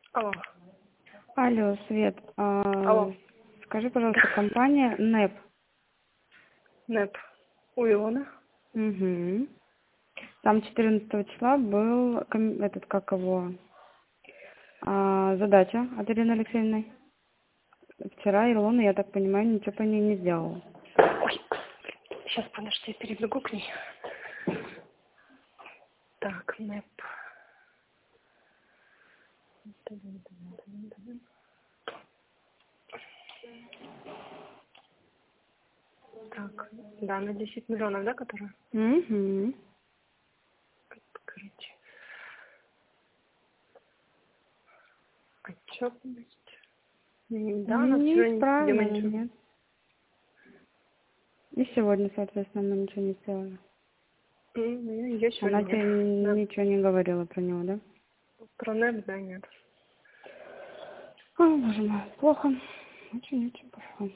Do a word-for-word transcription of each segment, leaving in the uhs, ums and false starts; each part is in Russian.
Алло. Алло, Свет, а, Алло. скажи, пожалуйста, компания нэп. нэп. У Илоны. Угу. Там четырнадцатого числа был ком- этот, как его, а, задача от Ирины Алексеевны. Вчера Илона, я так понимаю, ничего по ней не сделала. Ой, сейчас, подожди, я перебегу к ней. Так, нэп. Так, да, на десять миллионов, да, которая? Угу. Открыть. Отчетность. М, Да, она Не вчера не- где мы исправлена, ничего. нет. И сегодня, соответственно, мы ничего не сделали. М, Ее Она сегодня нет. тебе Да. ничего не говорила про него, да? Про нэп, да, нет. О, боже мой, плохо. Очень-очень плохо.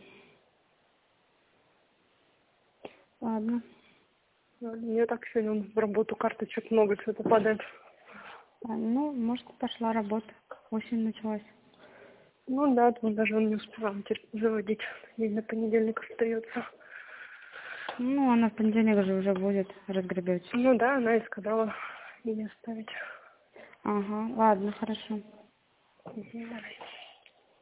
Ладно. Мне так сегодня в работу карточек много, что-то падает. А, ну, может, пошла работа. Осень началась. Ну да, тут даже он не успевал теперь заводить. День на понедельник остается. Ну, она в понедельник же уже будет разгребете. Ну да, она и сказала не оставить. Ага, ладно, хорошо. Мгм, давай.